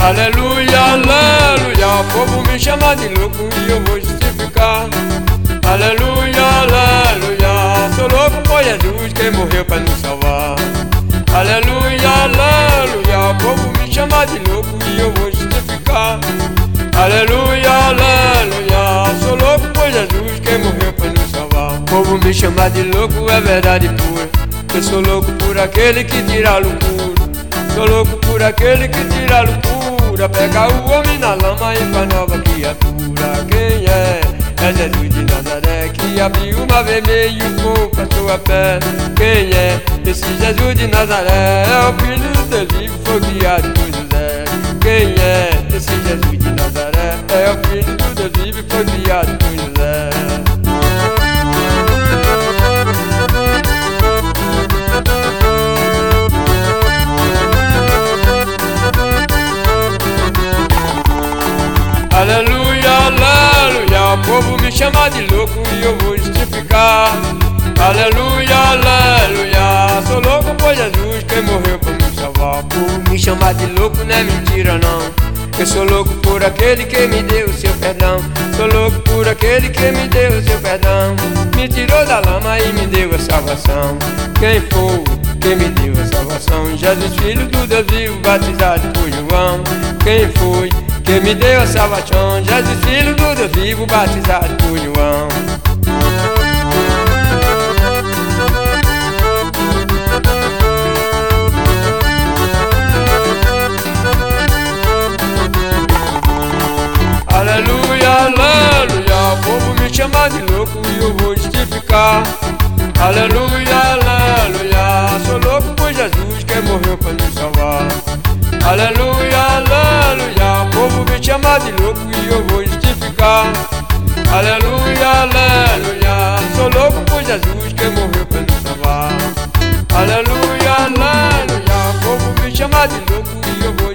Aleluia, aleluia, o povo me chama de louco e eu vou justificar. Aleluia, aleluia, sou louco por Jesus que morreu para nos salvar. Aleluia, aleluia, o povo me chama de louco e eu vou justificar. Aleluia, aleluia, sou louco por Jesus que morreu para nos salvar. O povo me chama de louco, é verdade pura. Eu sou louco por aquele que tira a loucura. Sou louco por aquele que tira a loucura. Pega o homem na lama e faz nova criatura. Quem é? É Jesus de Nazaré, que abriu o mar vermelho e o povo passou a pé. Quem é? Esse Jesus de Nazaré é o filho do Deus vivo, foi criado por José. Quem é? Esse Jesus de Nazaré é o filho do Deus vivo, foi criado por José. Aleluia, aleluia, o povo me chama de louco e eu vou justificar. Aleluia, aleluia, sou louco por Jesus que morreu para me salvar. O povo me chama de louco, não é mentira não. Eu sou louco por aquele que me deu o seu perdão. Sou louco por aquele que me deu o seu perdão. Me tirou da lama e me deu a salvação. Quem foi que me deu a salvação? Jesus, filho do Deus vivo, batizado por João. Quem foi que me deu a salvação? Jesus, filho do Deus vivo, batizado por João. Aleluia, aleluia, o povo me chama de louco e eu vou justificar. Aleluia, aleluia, sou louco por Jesus que morreu para nos salvar. Aleluia, aleluia, o povo me chama de louco e eu vou justificar. Aleluia, aleluia, sou louco por Jesus que morreu para nos salvar. Aleluia, aleluia, o povo me chama de louco e eu vou